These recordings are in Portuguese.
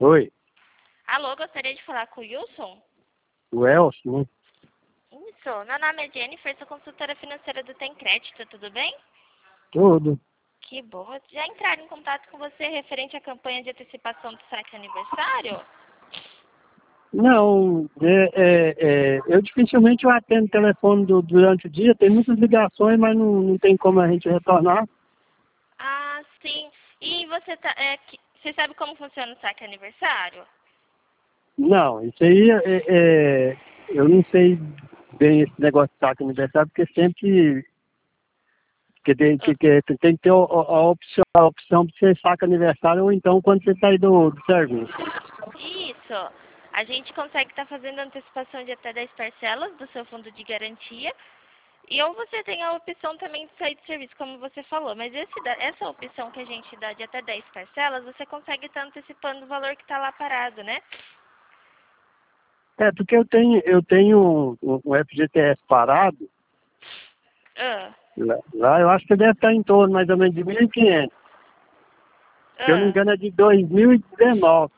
Oi, Alô, gostaria de falar com o Wilson? o Elcio, né? Isso, meu nome é Jennifer, sou consultora financeira do Tem Crédito, tudo bem? Tudo. Que bom. Já entraram em contato com você referente à campanha de antecipação do saque aniversário? Não, eu dificilmente eu atendo o telefone durante o dia, tem muitas ligações, mas não tem como a gente retornar. Ah, sim. E você sabe como funciona o saque aniversário? Não, isso aí eu não sei bem esse negócio de saque aniversário, porque sempre Ah, tem que ter a opção de você saca aniversário ou então quando você sair do serviço. isso. A gente consegue estar fazendo antecipação de até 10 parcelas do seu fundo de garantia. E ou você tem a opção também de sair de serviço, como você falou. Mas essa opção que a gente dá de até 10 parcelas, você consegue estar antecipando o valor que está lá parado, né? É, porque eu tenho um FGTS parado, Ah, lá eu acho que deve estar em torno mais ou menos de 1.500. Se eu não me ah. engano é de 2019.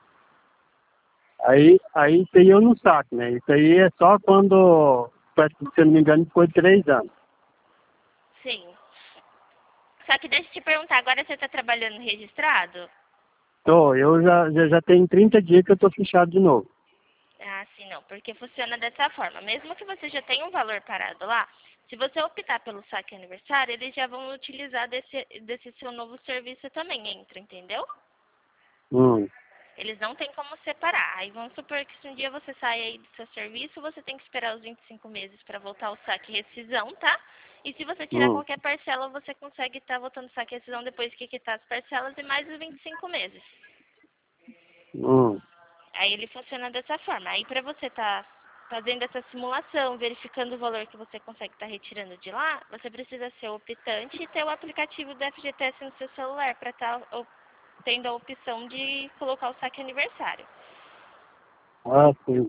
Aí isso aí eu não saco, né? Isso aí é só quando, se eu não me engano, foi 3 anos. Sim. Só que deixa eu te perguntar, agora você está trabalhando registrado? Eu já tenho 30 dias que eu tô fechado de novo. Ah, sim, não, porque funciona dessa forma. Mesmo que você já tenha um valor parado lá, se você optar pelo saque aniversário, eles já vão utilizar desse seu novo serviço também, entra, entendeu? Hum, Eles não têm como separar. Aí vamos supor que se um dia você sai aí do seu serviço, você tem que esperar os 25 meses para voltar ao saque e rescisão, tá? E se você tirar hum, qualquer parcela, você consegue estar voltando ao saque e rescisão depois que quitar as parcelas e mais os 25 meses. hum, Aí ele funciona dessa forma. Aí para você estar fazendo essa simulação, verificando o valor que você consegue estar retirando de lá, você precisa ser optante e ter o aplicativo do FGTS no seu celular para estar tendo a opção de colocar o saque aniversário. ah, sim.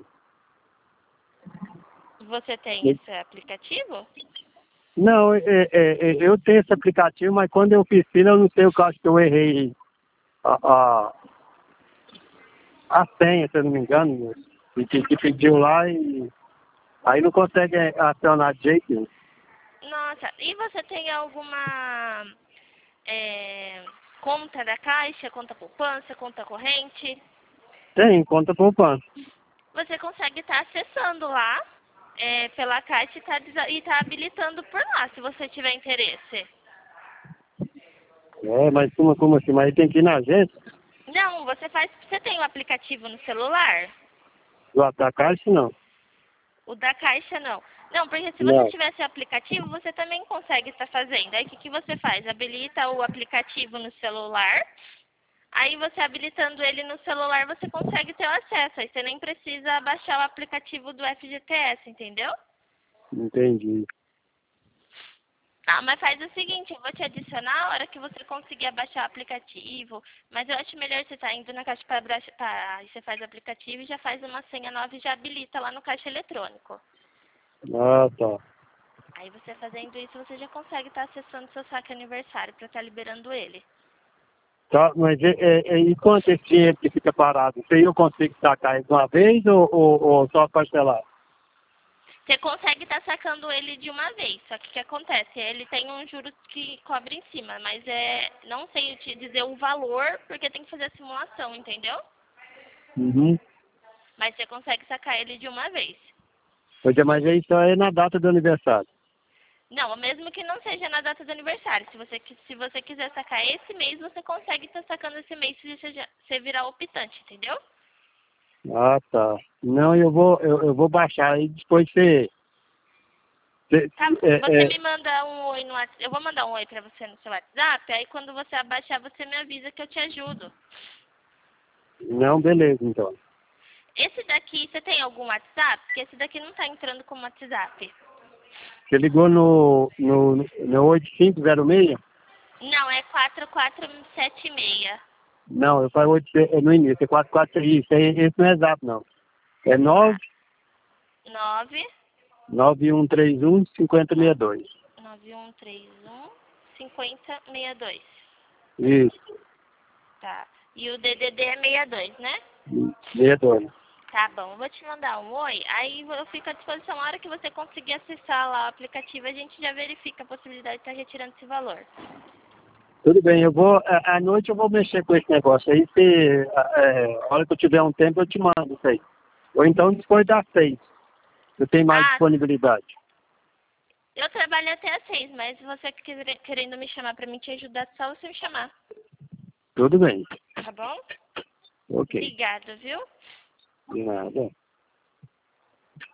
Você tem esse aplicativo? Não, eu tenho esse aplicativo, mas quando eu fiz fila, eu não sei, eu acho que eu errei a, a, a senha, se eu não me engano, né? E que pediu lá e aí não consegue acionar de jeito nenhum. Nossa, e você tem alguma é, conta da Caixa, conta poupança, conta corrente? Tem, conta poupança. Você consegue estar acessando lá pela Caixa e tá habilitando por lá, se você tiver interesse. É, mas como assim? Mas aí tem que ir na agência Não, você tem o aplicativo no celular? da Caixa, não. O da Caixa não. Não, porque se você Não. tivesse o aplicativo, você também consegue estar fazendo. Aí o que você faz? Habilita o aplicativo no celular. Aí você habilitando ele no celular, você consegue ter o acesso. Aí você nem precisa baixar o aplicativo do FGTS, entendeu? Entendi. Ah, mas faz o seguinte, eu vou te adicionar a hora que você conseguir baixar o aplicativo. Mas eu acho melhor você estar indo na caixa aí você faz o aplicativo e já faz uma senha nova e já habilita lá no caixa eletrônico. Ah, tá. Aí você fazendo isso, você já consegue estar acessando seu saque aniversário para estar liberando ele. Tá, mas e quanto esse dinheiro que fica parado? Isso aí eu consigo sacar de uma vez ou só parcelar? Você consegue estar sacando ele de uma vez, só que o que acontece? Ele tem um juros que cobre em cima, mas não sei te dizer o valor, porque tem que fazer a simulação, entendeu? Uhum. Mas você consegue sacar ele de uma vez. Pois é, mas aí só é na data do aniversário. Não, mesmo que não seja na data do aniversário. Se você quiser sacar esse mês, você consegue estar sacando esse mês se você virar optante, entendeu? Ah, tá. Não, eu vou baixar aí depois você Tá, você me manda um oi no WhatsApp. Eu vou mandar um oi pra você no seu WhatsApp, aí quando você abaixar, você me avisa que eu te ajudo. não, beleza, então. Esse daqui, você tem algum WhatsApp? Porque esse daqui não tá entrando como WhatsApp. Você ligou no 8506? Não, é 4476. Não, eu falei no início, é 44, isso aí, esse não é exato, não. É Tá. 9 99131 5062. 9131 5062. Isso. Tá. E o DDD é 62, né? 62. Tá bom, eu vou te mandar um oi, aí eu fico à disposição. Na hora que você conseguir acessar lá o aplicativo, a gente já verifica a possibilidade de estar retirando esse valor. Tudo bem, eu vou, à noite eu vou mexer com esse negócio aí, se a hora que eu tiver um tempo eu te mando isso aí. Ou então depois das 6, eu tenho mais disponibilidade. Eu trabalho até às 6, mas se você querendo me chamar pra mim te ajudar, é só você me chamar. Tudo bem. Tá bom? Ok. Obrigada, viu? De nada.